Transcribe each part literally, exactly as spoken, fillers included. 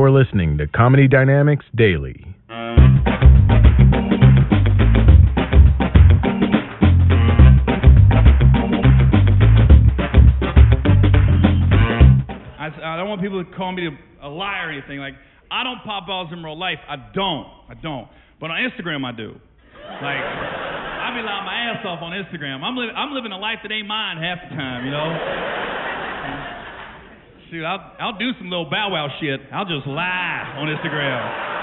You're listening to Comedy Dynamics Daily. I, I don't want people to call me a liar or anything. Like, I don't pop bottles in real life. I don't. I don't. But on Instagram, I do. Like, I be lying my ass off on Instagram. I'm, li- I'm living a life that ain't mine half the time, you know? Shoot, I'll, I'll do some little Bow Wow shit. I'll just lie on Instagram.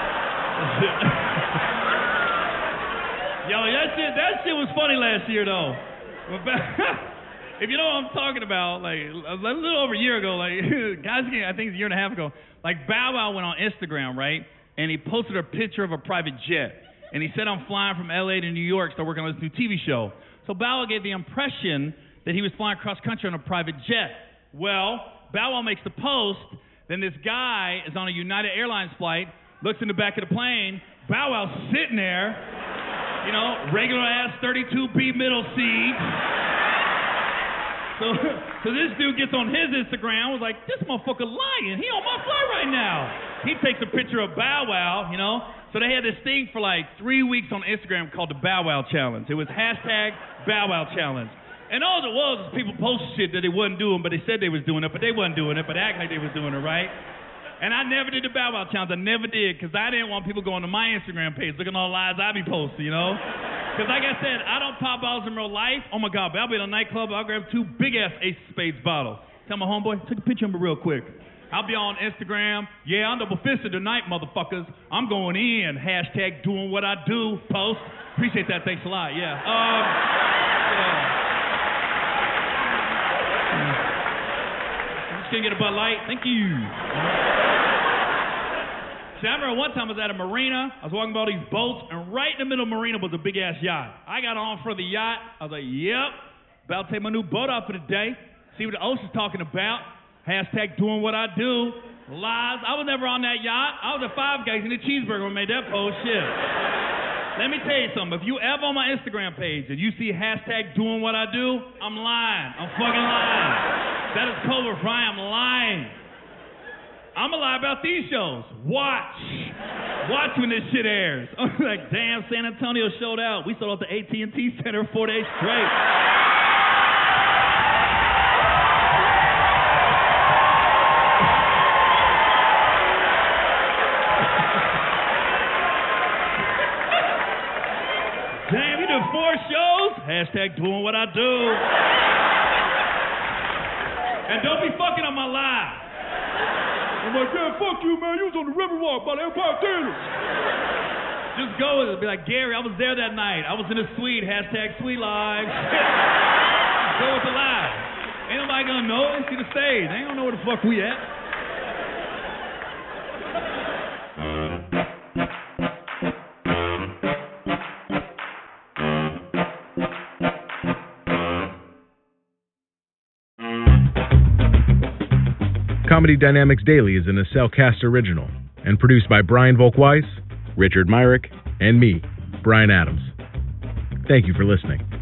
Yo, that shit, that shit was funny last year, though. If you know what I'm talking about, like, a little over a year ago, like, guys, I think it's a year and a half ago, like, Bow Wow went on Instagram, right? And he posted a picture of a private jet. And he said, I'm flying from L A to New York, start working on this new T V show. So Bow Wow gave the impression that he was flying cross country on a private jet. Well, Bow Wow makes the post, then this guy is on a United Airlines flight, looks in the back of the plane, Bow Wow's sitting there, you know, regular ass thirty-two B middle seat. So, so this dude gets on his Instagram, was like, this motherfucker lying. He on my flight right now. He takes a picture of Bow Wow, you know. So they had this thing for like three weeks on Instagram called the Bow Wow Challenge. It was hashtag Bow Wow Challenge. And all it was is people posted shit that they wasn't doing, but they said they was doing it, but they wasn't doing it, but they acted like they was doing it, right? And I never did the Bow Wow Challenge. I never did, because I didn't want people going to my Instagram page looking at all the lies I be posting, you know? Because like I said, I don't pop bottles in real life. Oh, my God, but I'll be at a nightclub. I'll grab two big-ass Ace of Spades bottles. Tell my homeboy, take a picture of me real quick. I'll be on Instagram. Yeah, I'm double-fisted tonight, motherfuckers. I'm going in. Hashtag doing what I do. Post. Appreciate that. Thanks a lot. Yeah. Um, yeah. I'm just going to get a Bud Light. Thank you. See, I remember one time I was at a marina. I was walking by all these boats, and right in the middle of the marina was a big-ass yacht. I got on for the yacht. I was like, yep, about to take my new boat out for the day. See what the ocean's talking about. Hashtag doing what I do. Lies. I was never on that yacht. I was at Five Guys eating a cheeseburger when I made that post. Shit. Let me tell you something. If you ever on my Instagram page and you see hashtag doing what I do, I'm lying. I'm fucking lying. That is Cobra Fry. I'm lying. I'm gonna lie about these shows. Watch. Watch when this shit airs. I'm like, damn, San Antonio showed out. We sold out the A T and T Center four days straight. Damn, you did four shows? Hashtag doing what I do. And don't be fucking on my live. I'm like, damn, fuck you, man. You was on the Riverwalk by the Empire Theater. Just go with it. Be like, Gary, I was there that night. I was in a suite. Hashtag sweet lives. Go with the live. Ain't nobody gonna know. They see the stage. They ain't gonna know where the fuck we at. Comedy Dynamics Daily is an Acelcast original and produced by Brian Volk-Weiss, Richard Myrick, and me, Brian Adams. Thank you for listening.